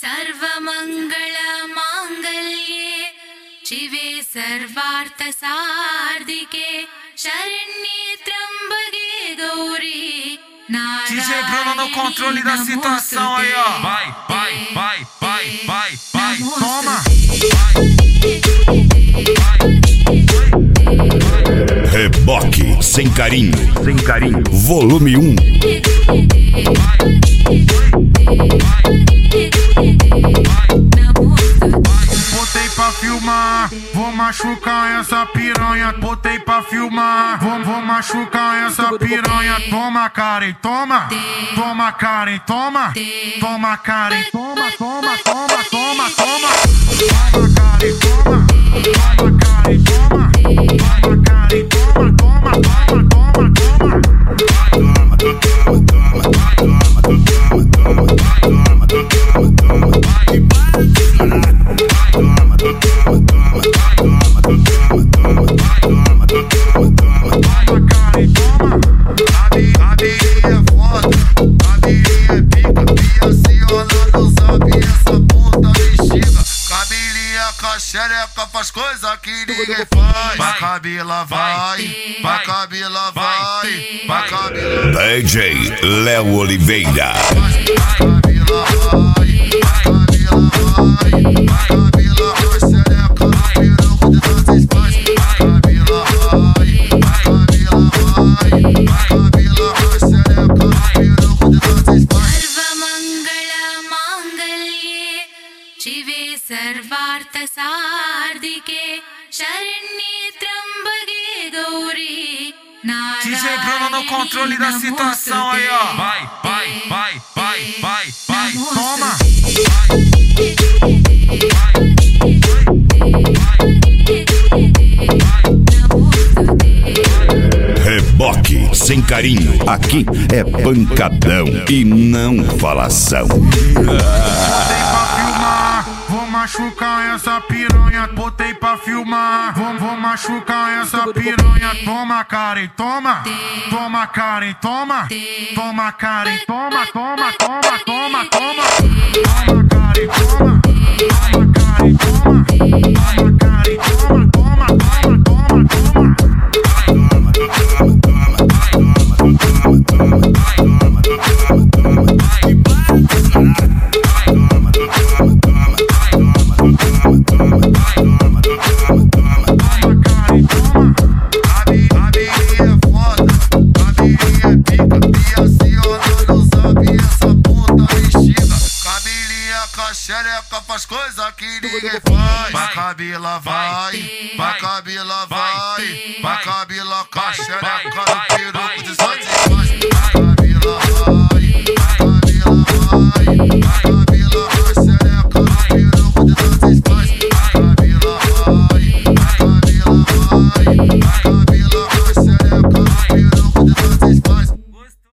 सर्वमंगल मांगल्ये शिवे सर्वार्थ सार्धिके शरण्ये त्र्यंबके Gauri DJ Bruno no controle da situação aí, ó. Vai, vai, vai, vai, vai, vai. Toma. Reboque sem carinho, sem carinho. Volume 1. Botei pra filmar, vou machucar essa piranha. Botei pra filmar, vou machucar essa piranha. Toma, Karen, toma. Toma, Karen, toma. Toma, Karen, toma, toma, toma, toma, toma. Toma, Karen, toma. Toma, Karen, toma. Toma, Karen, toma, toma, toma, toma, toma. Xereca faz coisa que ninguém faz. Vai Camila, vai. Vai Camila, vai. Vai Camila. DJ Léo Oliveira. Vai Camila, vai. Vai Camila, vai. Vai Camila, vai. Xereca no piroco de vocês faz. Vai Camila, vai. Vai Camila, vai. Vai Camila, vai. Xereca no piroco de vocês faz. सर्वमंगल मांगल्ये शिवे सर्वार्थ सार्धिके शरण्ये त्र्यंबके Gauri DJ Bruno no controle da situação aí, ó. Vai, vai, vai, vai, vai, vai. Toma. Reboque sem carinho. Aqui é pancadão e não falação. Botei pra filmar, vou machucar essa piranha. Botei pra filmar, vou machucar essa piranha. Toma, Karen, toma. Toma, Karen, toma. Toma, Karen, toma, toma, toma, toma, toma. Toma, Karen, toma. Toma, Karen, toma. Toma, Karen, toma, toma, toma, toma, toma. Xereca faz coisa que ninguém faz. Vai Camila, vai. Vai Camila, vai. Vai Camila, xereca no